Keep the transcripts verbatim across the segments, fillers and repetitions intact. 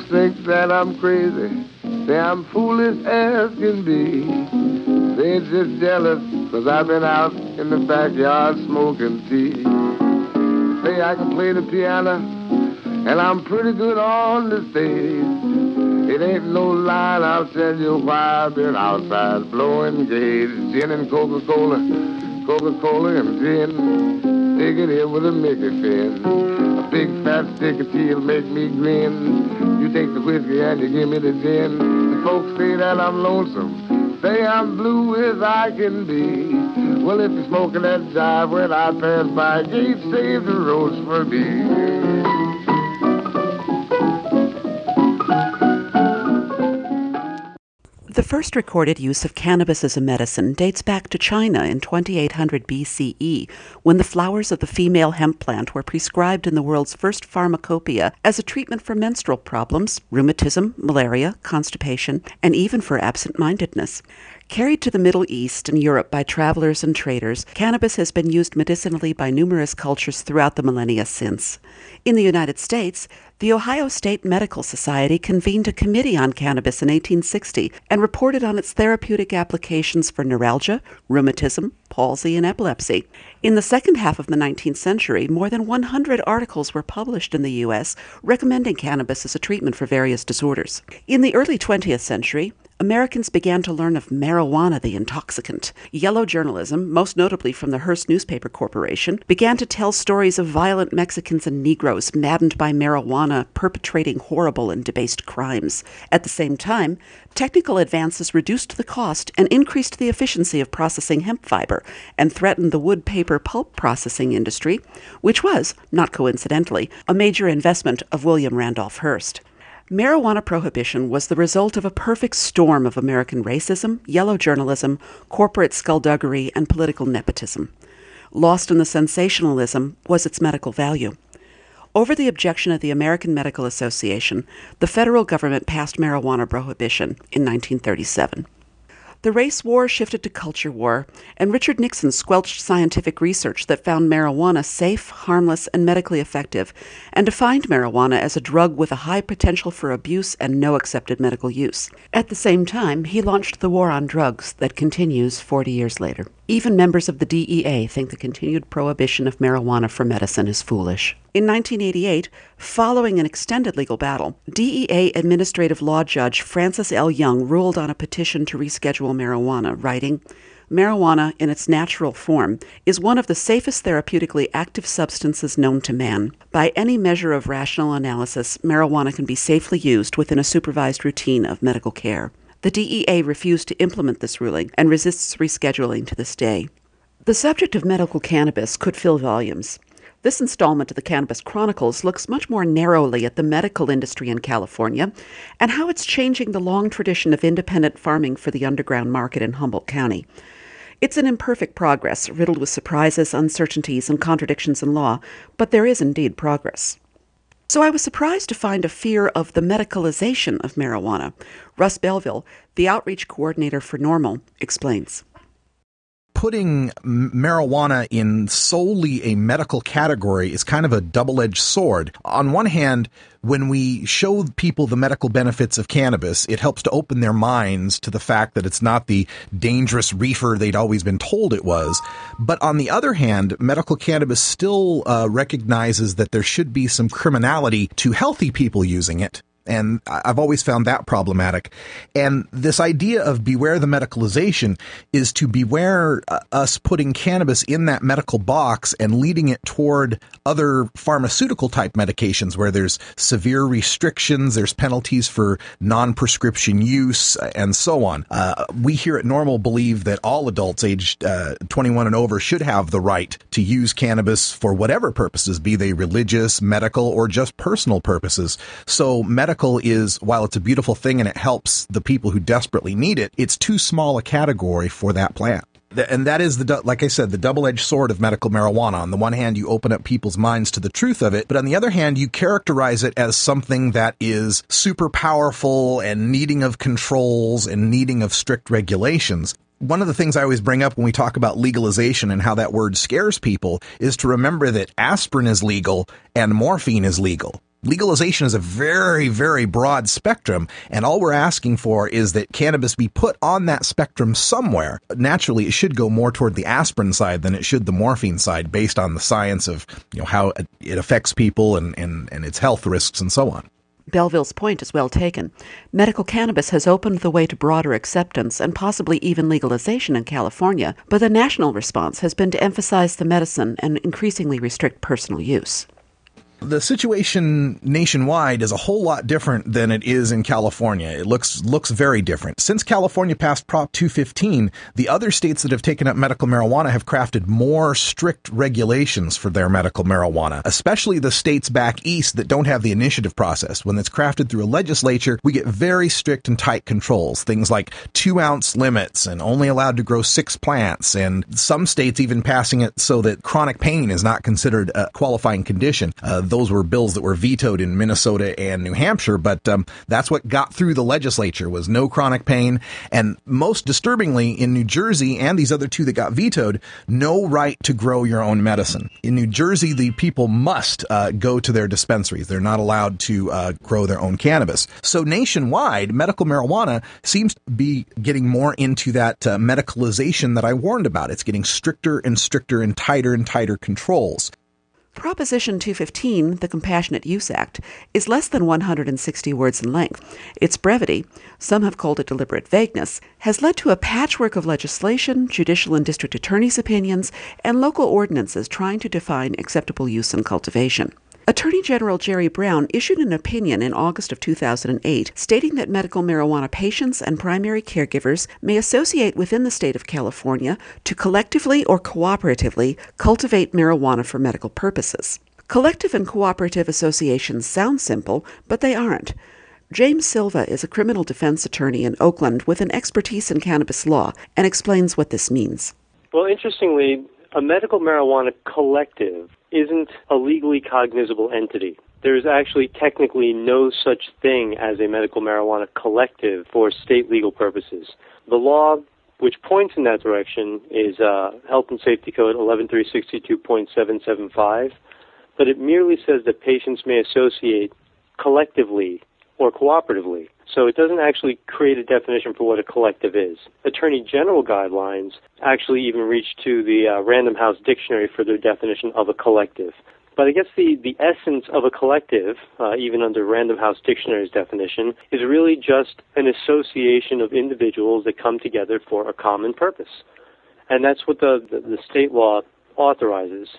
think that I'm crazy. Say I'm foolish as can be. They just jealous because I've been out in the backyard smoking tea. Say I can play the piano and I'm pretty good on the stage. It ain't no lie, I'll tell you why I've been outside blowing gauge. Gin and Coca-Cola, Coca-Cola and gin. Take it here with a Mickey Finn. A big fat stick of tea'll make me grin. You take the whiskey and you give me the gin. The folks say that I'm lonesome, say I'm blue as I can be. Well, if you're smoking that jive when I pass by, gate save the roads for me. The first recorded use of cannabis as a medicine dates back to China in twenty-eight hundred B C E, when the flowers of the female hemp plant were prescribed in the world's first pharmacopoeia as a treatment for menstrual problems, rheumatism, malaria, constipation, and even for absent-mindedness. Carried to the Middle East and Europe by travelers and traders, cannabis has been used medicinally by numerous cultures throughout the millennia since. In the United States, the Ohio State Medical Society convened a committee on cannabis in eighteen sixty and reported on its therapeutic applications for neuralgia, rheumatism, palsy, and epilepsy. In the second half of the nineteenth century, more than one hundred articles were published in the U S recommending cannabis as a treatment for various disorders. In the early twentieth century, Americans began to learn of marijuana, the intoxicant. Yellow journalism, most notably from the Hearst Newspaper Corporation, began to tell stories of violent Mexicans and Negroes maddened by marijuana perpetrating horrible and debased crimes. At the same time, technical advances reduced the cost and increased the efficiency of processing hemp fiber and threatened the wood paper pulp processing industry, which was, not coincidentally, a major investment of William Randolph Hearst. Marijuana prohibition was the result of a perfect storm of American racism, yellow journalism, corporate skullduggery, and political nepotism. Lost in the sensationalism was its medical value. Over the objection of the American Medical Association, the federal government passed marijuana prohibition in nineteen thirty-seven. The race war shifted to culture war, and Richard Nixon squelched scientific research that found marijuana safe, harmless, and medically effective, and defined marijuana as a drug with a high potential for abuse and no accepted medical use. At the same time, he launched the war on drugs that continues forty years later. Even members of the D E A think the continued prohibition of marijuana for medicine is foolish. In nineteen eighty-eight, following an extended legal battle, D E A Administrative Law Judge Francis L. Young ruled on a petition to reschedule marijuana, writing, "Marijuana, in its natural form, is one of the safest therapeutically active substances known to man. By any measure of rational analysis, marijuana can be safely used within a supervised routine of medical care." The D E A refused to implement this ruling and resists rescheduling to this day. The subject of medical cannabis could fill volumes. This installment of the Cannabis Chronicles looks much more narrowly at the medical industry in California and how it's changing the long tradition of independent farming for the underground market in Humboldt County. It's an imperfect progress, riddled with surprises, uncertainties, and contradictions in law, but there is indeed progress. So I was surprised to find a fear of the medicalization of marijuana. Russ Belville, the outreach coordinator for NORML, explains. Putting marijuana in solely a medical category is kind of a double-edged sword. On one hand, when we show people the medical benefits of cannabis, it helps to open their minds to the fact that it's not the dangerous reefer they'd always been told it was. But on the other hand, medical cannabis still uh, recognizes that there should be some criminality to healthy people using it. And I've always found that problematic. And this idea of beware the medicalization is to beware uh, us putting cannabis in that medical box and leading it toward other pharmaceutical type medications where there's severe restrictions, there's penalties for non-prescription use, and so on. Uh, we here at NORML believe that all adults aged uh, twenty-one and over should have the right to use cannabis for whatever purposes, be they religious, medical, or just personal purposes. So medical is, while it's a beautiful thing and it helps the people who desperately need it, it's too small a category for that plant. And that is, the like I said, the double-edged sword of medical marijuana. On the one hand, you open up people's minds to the truth of it, but on the other hand, you characterize it as something that is super powerful and needing of controls and needing of strict regulations. One of the things I always bring up when we talk about legalization and how that word scares people is to remember that aspirin is legal and morphine is legal. Legalization is a very, very broad spectrum, and all we're asking for is that cannabis be put on that spectrum somewhere. Naturally, it should go more toward the aspirin side than it should the morphine side, based on the science of, you know, how it affects people and, and, and its health risks and so on. Belleville's point is well taken. Medical cannabis has opened the way to broader acceptance and possibly even legalization in California, but the national response has been to emphasize the medicine and increasingly restrict personal use. The situation nationwide is a whole lot different than it is in California. It looks looks very different. Since California passed Prop two fifteen, the other states that have taken up medical marijuana have crafted more strict regulations for their medical marijuana, especially the states back east that don't have the initiative process. When it's crafted through a legislature, we get very strict and tight controls, things like two-ounce limits and only allowed to grow six plants, and some states even passing it so that chronic pain is not considered a qualifying condition. Uh, Those were bills that were vetoed in Minnesota and New Hampshire, but um, that's what got through the legislature, was no chronic pain. And most disturbingly, in New Jersey and these other two that got vetoed, no right to grow your own medicine. In New Jersey, the people must uh, go to their dispensaries. They're not allowed to uh, grow their own cannabis. So nationwide, medical marijuana seems to be getting more into that uh, medicalization that I warned about. It's getting stricter and stricter and tighter and tighter controls. Proposition two fifteen, the Compassionate Use Act, is less than one hundred sixty words in length. Its brevity, some have called it deliberate vagueness, has led to a patchwork of legislation, judicial and district attorneys' opinions, and local ordinances trying to define acceptable use and cultivation. Attorney General Jerry Brown issued an opinion in August of two thousand eight stating that medical marijuana patients and primary caregivers may associate within the state of California to collectively or cooperatively cultivate marijuana for medical purposes. Collective and cooperative associations sound simple, but they aren't. James Silva is a criminal defense attorney in Oakland with an expertise in cannabis law and explains what this means. Well, interestingly, a medical marijuana collective isn't a legally cognizable entity. There is actually technically no such thing as a medical marijuana collective for state legal purposes. The law which points in that direction is uh, Health and Safety Code eleven three sixty-two point seven seven five, but it merely says that patients may associate collectively or cooperatively. So it doesn't actually create a definition for what a collective is. Attorney General guidelines actually even reach to the uh, Random House Dictionary for their definition of a collective. But I guess the, the essence of a collective, uh, even under Random House Dictionary's definition, is really just an association of individuals that come together for a common purpose. And that's what the, the, the state law authorizes.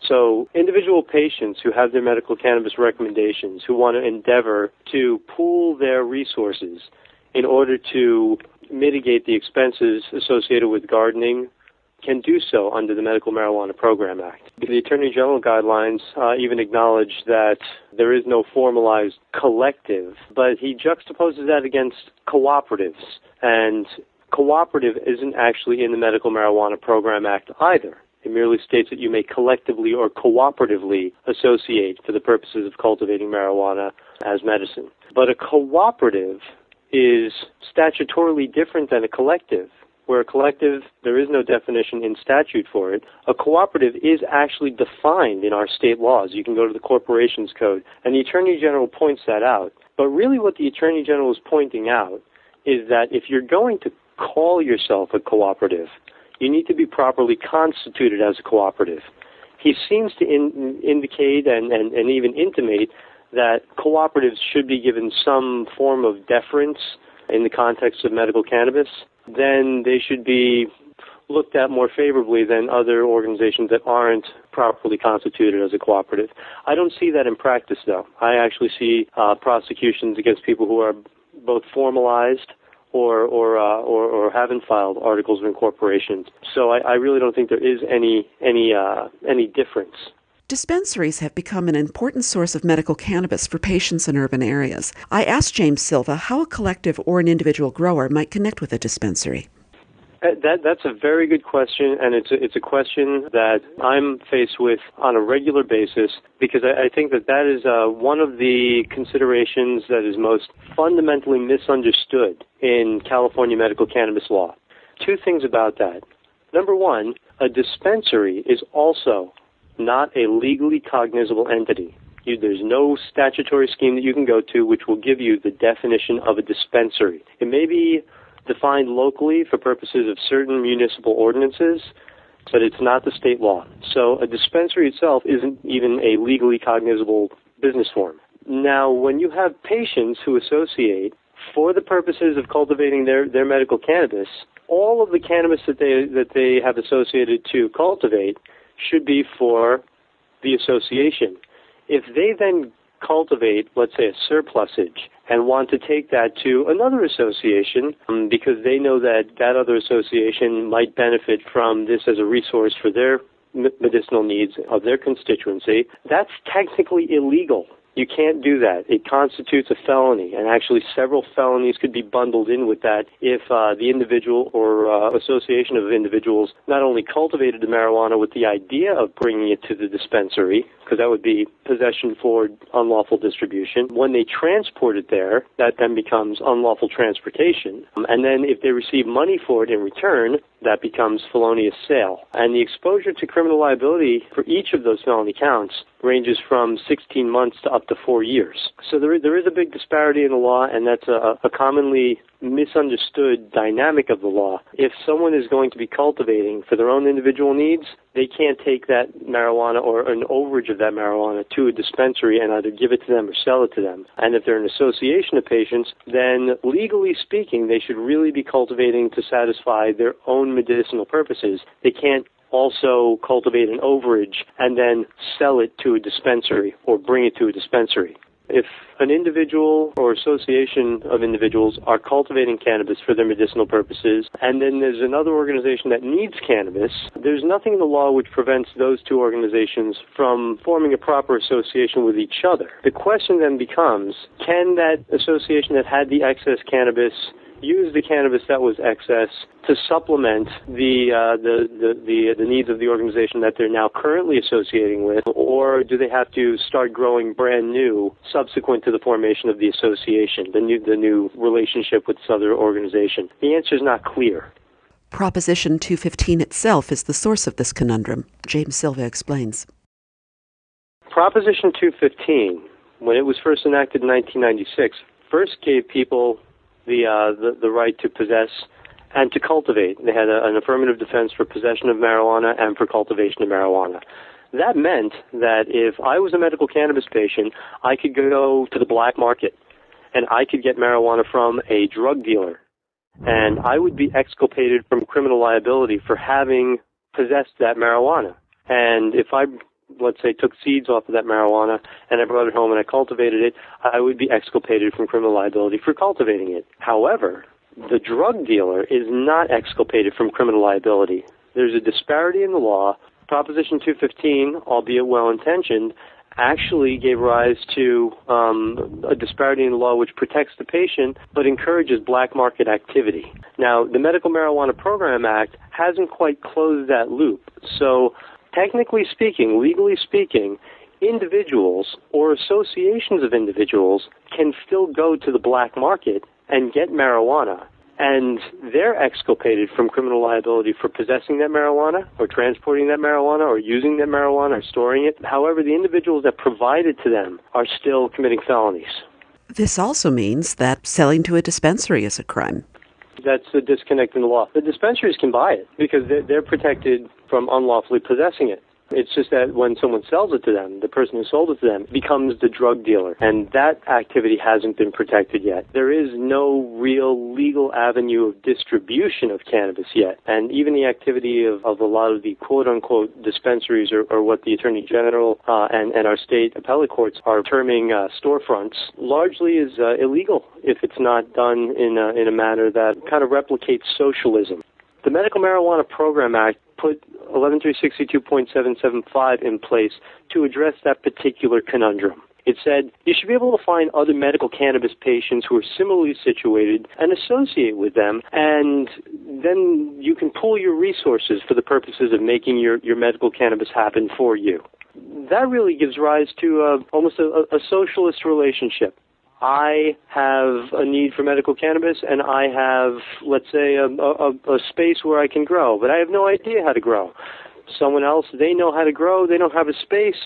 So individual patients who have their medical cannabis recommendations, who want to endeavor to pool their resources in order to mitigate the expenses associated with gardening, can do so under the Medical Marijuana Program Act. The Attorney General guidelines uh, even acknowledge that there is no formalized collective, but he juxtaposes that against cooperatives. And cooperative isn't actually in the Medical Marijuana Program Act either. It merely states that you may collectively or cooperatively associate for the purposes of cultivating marijuana as medicine. But a cooperative is statutorily different than a collective. Where a collective, there is no definition in statute for it. A cooperative is actually defined in our state laws. You can go to the Corporations Code, and the Attorney General points that out. But really what the Attorney General is pointing out is that if you're going to call yourself a cooperative, you need to be properly constituted as a cooperative. He seems to in, indicate and, and, and even intimate that cooperatives should be given some form of deference in the context of medical cannabis. Then they should be looked at more favorably than other organizations that aren't properly constituted as a cooperative. I don't see that in practice, though. I actually see uh, prosecutions against people who are both formalized or or, uh, or or haven't filed articles of incorporation. So I, I really don't think there is any any uh, any difference. Dispensaries have become an important source of medical cannabis for patients in urban areas. I asked James Silva how a collective or an individual grower might connect with a dispensary. That, that's a very good question, and it's a, it's a question that I'm faced with on a regular basis because I, I think that that is uh, one of the considerations that is most fundamentally misunderstood in California medical cannabis law. Two things about that. Number one, a dispensary is also not a legally cognizable entity. You, there's no statutory scheme that you can go to which will give you the definition of a dispensary. It may be defined locally for purposes of certain municipal ordinances, but it's not the state law. So a dispensary itself isn't even a legally cognizable business form. Now, when you have patients who associate for the purposes of cultivating their, their medical cannabis, all of the cannabis that they that they have associated to cultivate should be for the association. If they then cultivate, let's say, a surplusage and want to take that to another association um, because they know that that other association might benefit from this as a resource for their medicinal needs of their constituency, that's technically illegal. You can't do that. It constitutes a felony, and actually several felonies could be bundled in with that if uh, the individual or uh, association of individuals not only cultivated the marijuana with the idea of bringing it to the dispensary, because that would be possession for unlawful distribution. When they transport it there, that then becomes unlawful transportation. Um, and then if they receive money for it in return, that becomes felonious sale. And the exposure to criminal liability for each of those felony counts ranges from sixteen months to up to four years. So there, there is a big disparity in the law, and that's a, a commonly misunderstood dynamic of the law. If someone is going to be cultivating for their own individual needs, they can't take that marijuana or an overage of that marijuana to a dispensary and either give it to them or sell it to them. And if they're an association of patients, then legally speaking, they should really be cultivating to satisfy their own medicinal purposes. They can't also cultivate an overage and then sell it to a dispensary or bring it to a dispensary. If an individual or association of individuals are cultivating cannabis for their medicinal purposes, and then there's another organization that needs cannabis, there's nothing in the law which prevents those two organizations from forming a proper association with each other. The question then becomes, can that association that had the excess cannabis use the cannabis that was excess to supplement the, uh, the, the, the, the needs of the organization that they're now currently associating with, or do they have to start growing brand new subsequent to the formation of the association, the new, the new relationship with this other organization? The answer is not clear. Proposition two fifteen itself is the source of this conundrum. James Silva explains. Proposition two fifteen, when it was first enacted in nineteen ninety-six, first gave people The, uh, the the right to possess and to cultivate. They had a, an affirmative defense for possession of marijuana and for cultivation of marijuana. That meant that if I was a medical cannabis patient, I could go to the black market and I could get marijuana from a drug dealer, and I would be exculpated from criminal liability for having possessed that marijuana. And if I let's say, took seeds off of that marijuana and I brought it home and I cultivated it, I would be exculpated from criminal liability for cultivating it. However, the drug dealer is not exculpated from criminal liability. There's a disparity in the law. Proposition two fifteen, albeit well-intentioned, actually gave rise to um, a disparity in the law which protects the patient but encourages black market activity. Now, the Medical Marijuana Program Act hasn't quite closed that loop. So, technically speaking, legally speaking, individuals or associations of individuals can still go to the black market and get marijuana, and they're exculpated from criminal liability for possessing that marijuana or transporting that marijuana or using that marijuana or storing it. However, the individuals that provide it to them are still committing felonies. This also means that selling to a dispensary is a crime. That's the disconnect in the law. The dispensaries can buy it because they're, they're protected from unlawfully possessing it. It's just that when someone sells it to them, the person who sold it to them becomes the drug dealer, and that activity hasn't been protected yet. There is no real legal avenue of distribution of cannabis yet, and even the activity of, of a lot of the quote-unquote dispensaries, or, or what the Attorney General uh, and, and our state appellate courts are terming uh, storefronts, largely is uh, illegal if it's not done in a, in a manner that kind of replicates socialism. The Medical Marijuana Program Act put eleven three sixty-two point seven seven five in place to address that particular conundrum. It said you should be able to find other medical cannabis patients who are similarly situated and associate with them, and then you can pool your resources for the purposes of making your, your medical cannabis happen for you. That really gives rise to uh, almost a, a socialist relationship. I have a need for medical cannabis, and I have, let's say, a, a, a space where I can grow, but I have no idea how to grow. Someone else, they know how to grow, they don't have a space.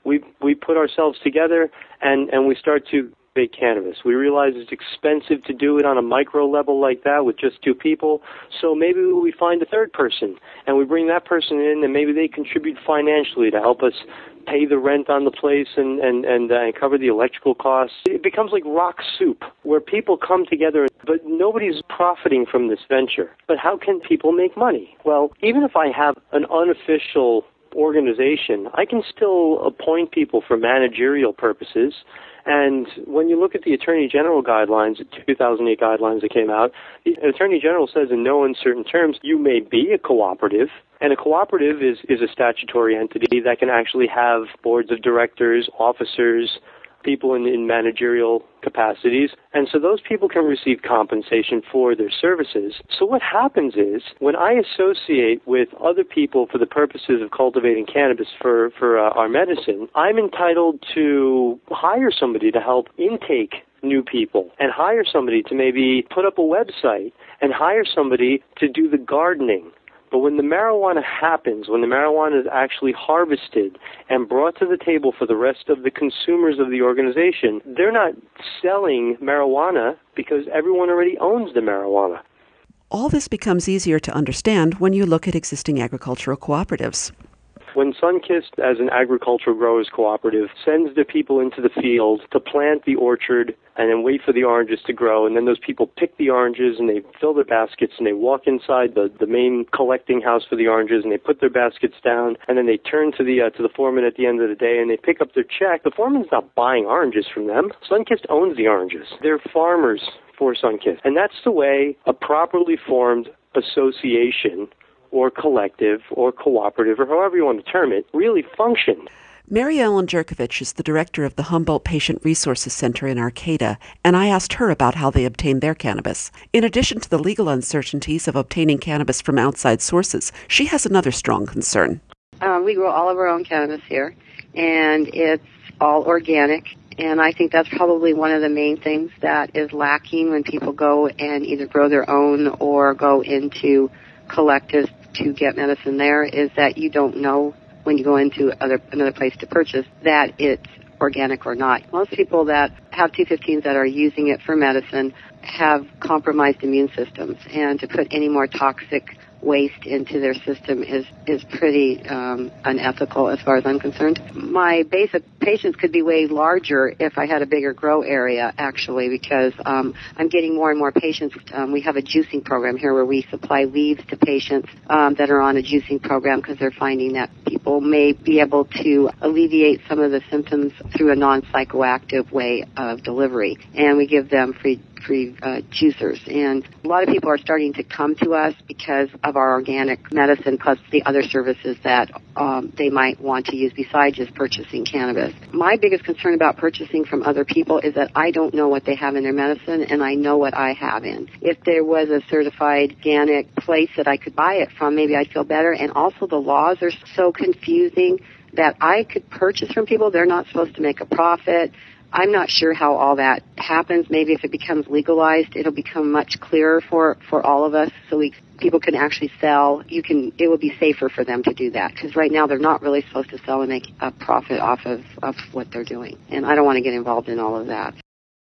we we put ourselves together and, and we start to make cannabis. We realize it's expensive to do it on a micro level like that with just two people, so maybe we find a third person, and we bring that person in, and maybe they contribute financially to help us pay the rent on the place and, and, and, uh, and cover the electrical costs. It becomes like rock soup, where people come together, but nobody's profiting from this venture. But how can people make money? Well, even if I have an unofficial organization, I can still appoint people for managerial purposes. And when you look at the Attorney General guidelines, the two thousand eight guidelines that came out, the Attorney General says in no uncertain terms, you may be a cooperative. And a cooperative is, is a statutory entity that can actually have boards of directors, officers, people in, in managerial capacities. And so those people can receive compensation for their services. So what happens is, when I associate with other people for the purposes of cultivating cannabis for, for uh, our medicine, I'm entitled to hire somebody to help intake new people, and hire somebody to maybe put up a website, and hire somebody to do the gardening. But when the marijuana happens, when the marijuana is actually harvested and brought to the table for the rest of the consumers of the organization, they're not selling marijuana because everyone already owns the marijuana. All this becomes easier to understand when you look at existing agricultural cooperatives. When Sunkist, as an agricultural growers cooperative, sends their people into the field to plant the orchard and then wait for the oranges to grow, and then those people pick the oranges and they fill their baskets and they walk inside the, the main collecting house for the oranges and they put their baskets down, and then they turn to the uh, to the foreman at the end of the day and they pick up their check. The foreman's not buying oranges from them. Sunkist owns the oranges. They're farmers for Sunkist. And that's the way a properly formed association or collective or cooperative, or however you want to term it, really functioned. Mary Ellen Jerkovich is the director of the Humboldt Patient Resources Center in Arcata, and I asked her about how they obtained their cannabis. In addition to the legal uncertainties of obtaining cannabis from outside sources, she has another strong concern. Uh, we grow all of our own cannabis here, and it's all organic. And I think that's probably one of the main things that is lacking when people go and either grow their own or go into collectives to get medicine there, is that you don't know when you go into other another place to purchase that it's organic or not. Most people that have two fifteens that are using it for medicine have compromised immune systems, and to put any more toxic waste into their system is is pretty um, unethical as far as I'm concerned. My base of patients could be way larger if I had a bigger grow area, actually, because um, I'm getting more and more patients. Um, we have a juicing program here where we supply leaves to patients um, that are on a juicing program because they're finding that people may be able to alleviate some of the symptoms through a non-psychoactive way of delivery. And we give them free free uh, juicers. And a lot of people are starting to come to us because of our organic medicine plus the other services that um, they might want to use besides just purchasing cannabis. My biggest concern about purchasing from other people is that I don't know what they have in their medicine, and I know what I have in. If there was a certified organic place that I could buy it from, maybe I'd feel better. And also the laws are so confusing that I could purchase from people. They're not supposed to make a profit. I'm not sure how all that happens. Maybe if it becomes legalized, it'll become much clearer for, for all of us, so we people can actually sell. You can. It will be safer for them to do that, because right now they're not really supposed to sell and make a profit off of, of what they're doing. And I don't want to get involved in all of that.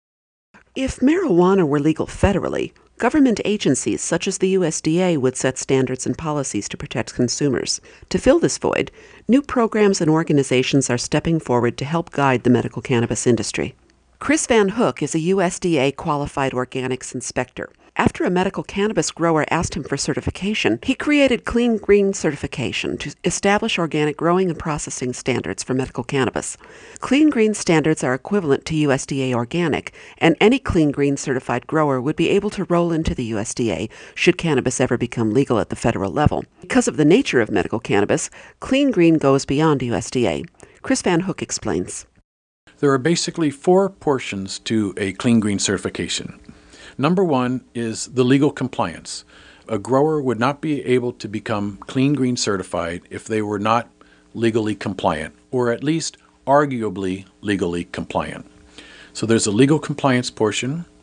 If marijuana were legal federally, government agencies such as the U S D A would set standards and policies to protect consumers. To fill this void, new programs and organizations are stepping forward to help guide the medical cannabis industry. Chris Van Hook is a U S D A qualified organics inspector. After a medical cannabis grower asked him for certification, he created Clean Green Certification to establish organic growing and processing standards for medical cannabis. Clean Green standards are equivalent to U S D A organic, and any Clean Green certified grower would be able to roll into the U S D A should cannabis ever become legal at the federal level. Because of the nature of medical cannabis, Clean Green goes beyond U S D A. Chris Van Hook explains. There are basically four portions to a Clean Green certification. Number one is the legal compliance. A grower would not be able to become Clean Green certified if they were not legally compliant, or at least arguably legally compliant. So there's a legal compliance portion.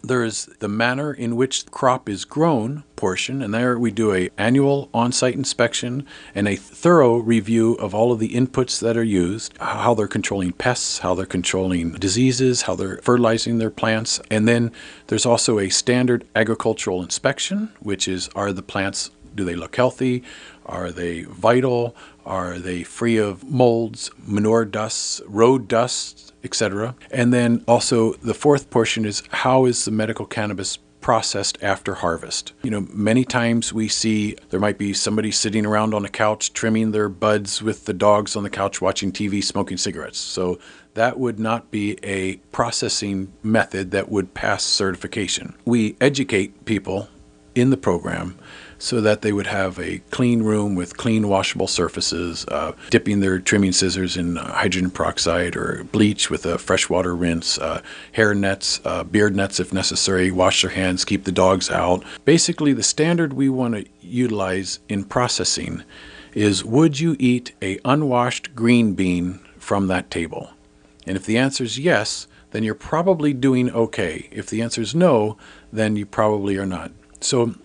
There is the manner in which the crop is grown portion, and there we do a annual on-site inspection and a thorough review of all of the inputs that are used, how they're controlling pests, how they're controlling diseases, how they're fertilizing their plants. And then there's also a standard agricultural inspection, which is, are the plants, do they look healthy? Are they vital? Are they free of molds, manure dusts, road dust, et cetera? And then also the fourth portion is, how is the medical cannabis processed after harvest? You know, many times we see there might be somebody sitting around on a couch trimming their buds with the dogs on the couch watching T V, smoking cigarettes. So that would not be a processing method that would pass certification. We educate people in the program so that they would have a clean room with clean washable surfaces, uh, dipping their trimming scissors in uh, hydrogen peroxide or bleach with a freshwater rinse, uh, hair nets, uh, beard nets if necessary, wash their hands, keep the dogs out. Basically, the standard we want to utilize in processing is, would you eat a unwashed green bean from that table? And if the answer is yes, then you're probably doing okay. If the answer is no, then you probably are not. So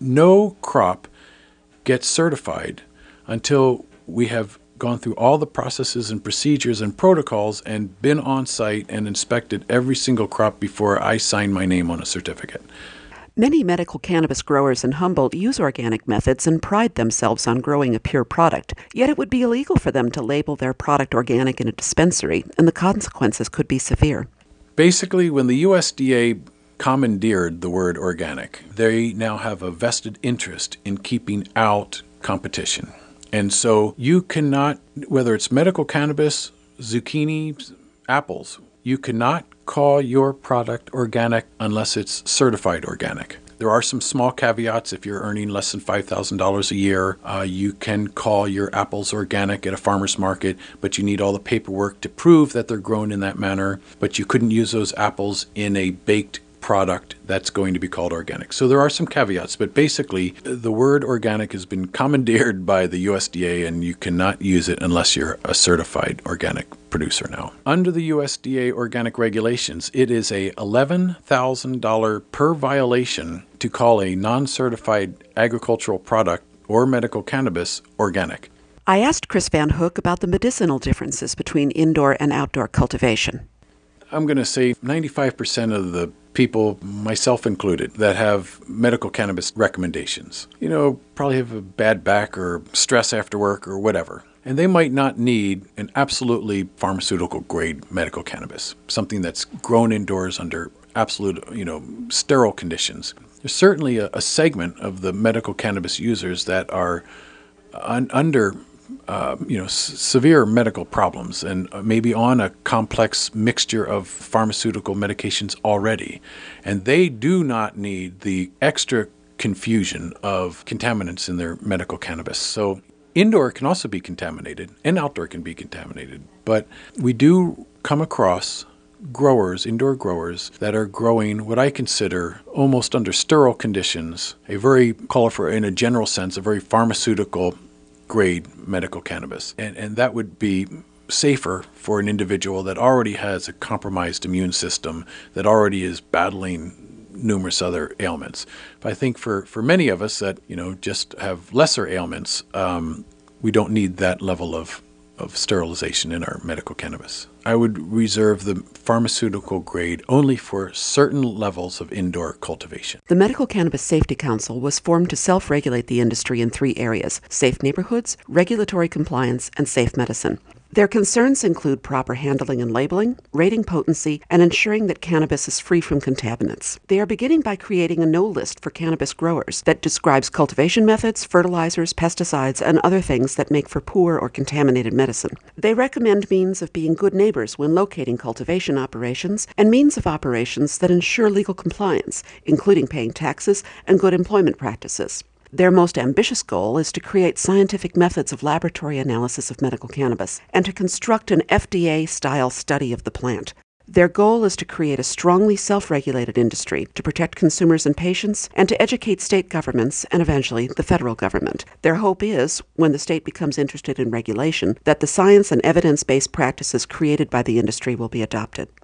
no crop gets certified until we have gone through all the processes and procedures and protocols and been on site and inspected every single crop before I sign my name on a certificate. Many medical cannabis growers in Humboldt use organic methods and pride themselves on growing a pure product, yet it would be illegal for them to label their product organic in a dispensary, and the consequences could be severe. Basically, when the U S D A commandeered the word organic, they now have a vested interest in keeping out competition. And so you cannot, whether it's medical cannabis, zucchini, apples, you cannot call your product organic unless it's certified organic. There are some small caveats. If you're earning less than five thousand dollars a year, uh, you can call your apples organic at a farmer's market, but you need all the paperwork to prove that they're grown in that manner. But you couldn't use those apples in a baked product that's going to be called organic. So there are some caveats, but basically the word organic has been commandeered by the U S D A, and you cannot use it unless you're a certified organic producer now. Under the U S D A organic regulations, it is a eleven thousand dollars per violation to call a non-certified agricultural product or medical cannabis organic. I asked Chris Van Hook about the medicinal differences between indoor and outdoor cultivation. I'm going to say ninety-five percent of the people, myself included, that have medical cannabis recommendations, you know, probably have a bad back or stress after work or whatever. And they might not need an absolutely pharmaceutical grade medical cannabis, something that's grown indoors under absolute, you know, sterile conditions. There's certainly a, a segment of the medical cannabis users that are un- under Uh, you know, s- severe medical problems and maybe on a complex mixture of pharmaceutical medications already. And they do not need the extra confusion of contaminants in their medical cannabis. So indoor can also be contaminated and outdoor can be contaminated. But we do come across growers, indoor growers, that are growing what I consider almost under sterile conditions, a very, call it for, in a general sense, a very pharmaceutical grade medical cannabis. And and that would be safer for an individual that already has a compromised immune system, that already is battling numerous other ailments. But I think for, for many of us that, you know, just have lesser ailments, um, we don't need that level of, of sterilization in our medical cannabis. I would reserve the pharmaceutical grade only for certain levels of indoor cultivation. The Medical Cannabis Safety Council was formed to self-regulate the industry in three areas: safe neighborhoods, regulatory compliance, and safe medicine. Their concerns include proper handling and labeling, rating potency, and ensuring that cannabis is free from contaminants. They are beginning by creating a no list for cannabis growers that describes cultivation methods, fertilizers, pesticides, and other things that make for poor or contaminated medicine. They recommend means of being good neighbors when locating cultivation operations and means of operations that ensure legal compliance, including paying taxes and good employment practices. Their most ambitious goal is to create scientific methods of laboratory analysis of medical cannabis and to construct an F D A-style study of the plant. Their goal is to create a strongly self-regulated industry to protect consumers and patients and to educate state governments and eventually the federal government. Their hope is, when the state becomes interested in regulation, that the science and evidence-based practices created by the industry will be adopted.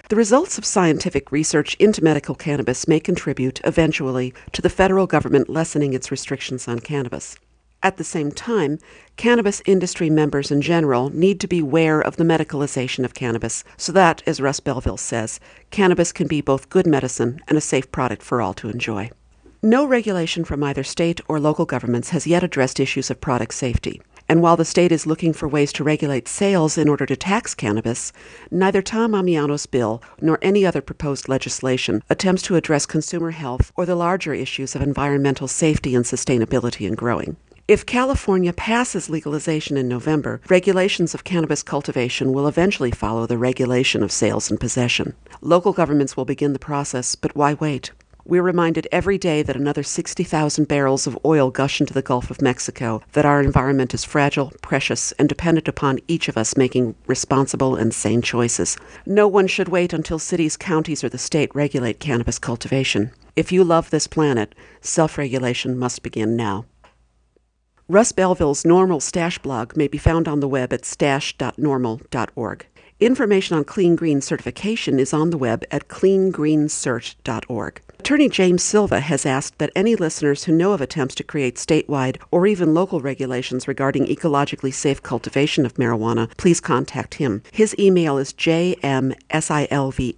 The results of scientific research into medical cannabis may contribute, eventually, to the federal government lessening its restrictions on cannabis. At the same time, cannabis industry members in general need to be aware of the medicalization of cannabis so that, as Russ Belville says, cannabis can be both good medicine and a safe product for all to enjoy. No regulation from either state or local governments has yet addressed issues of product safety. And while the state is looking for ways to regulate sales in order to tax cannabis, neither Tom Amiano's bill nor any other proposed legislation attempts to address consumer health or the larger issues of environmental safety and sustainability in growing. If California passes legalization in November, regulations of cannabis cultivation will eventually follow the regulation of sales and possession. Local governments will begin the process, but why wait? We're reminded every day that another sixty thousand barrels of oil gush into the Gulf of Mexico, that our environment is fragile, precious, and dependent upon each of us making responsible and sane choices. No one should wait until cities, counties, or the state regulate cannabis cultivation. If you love this planet, self-regulation must begin now. Russ Belville's NORML Stash blog may be found on the web at stash dot normal dot org. Information on Clean Green certification is on the web at clean green cert dot org. Attorney James Silva has asked that any listeners who know of attempts to create statewide or even local regulations regarding ecologically safe cultivation of marijuana please contact him. His email is j m silva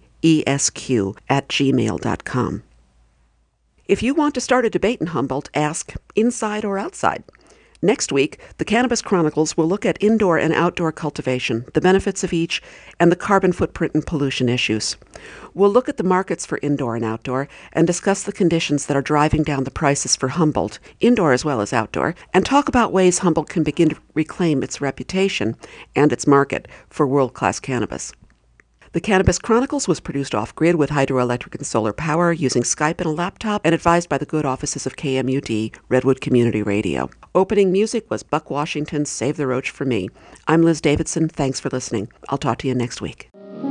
esq at gmail dot com. If you want to start a debate in Humboldt, ask inside or outside. Next week, the Cannabis Chronicles will look at indoor and outdoor cultivation, the benefits of each, and the carbon footprint and pollution issues. We'll look at the markets for indoor and outdoor and discuss the conditions that are driving down the prices for Humboldt, indoor as well as outdoor, and talk about ways Humboldt can begin to reclaim its reputation and its market for world-class cannabis. The Cannabis Chronicles was produced off-grid with hydroelectric and solar power using Skype and a laptop and advised by the good offices of K M U D, Redwood Community Radio. Opening music was Buck Washington's Save the Roach for Me. I'm Liz Davidson. Thanks for listening. I'll talk to you next week.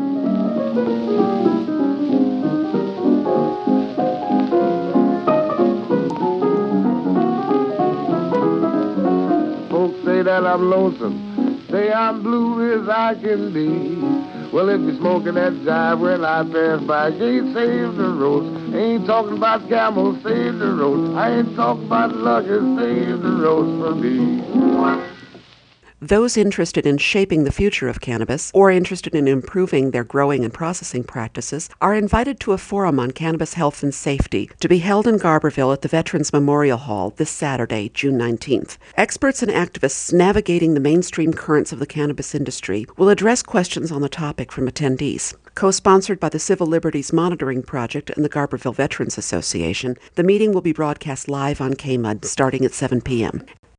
Folks say that I'm lonesome, say I'm blue as I can be. Well, if you're smoking that jive when I pass by, can't save the roads. Ain't talking about camels, save the roads. I ain't talking about luggage, save the roads for me. Those interested in shaping the future of cannabis or interested in improving their growing and processing practices are invited to a forum on cannabis health and safety to be held in Garberville at the Veterans Memorial Hall this Saturday, June nineteenth. Experts and activists navigating the mainstream currents of the cannabis industry will address questions on the topic from attendees. Co-sponsored by the Civil Liberties Monitoring Project and the Garberville Veterans Association, the meeting will be broadcast live on K M U D starting at seven p.m.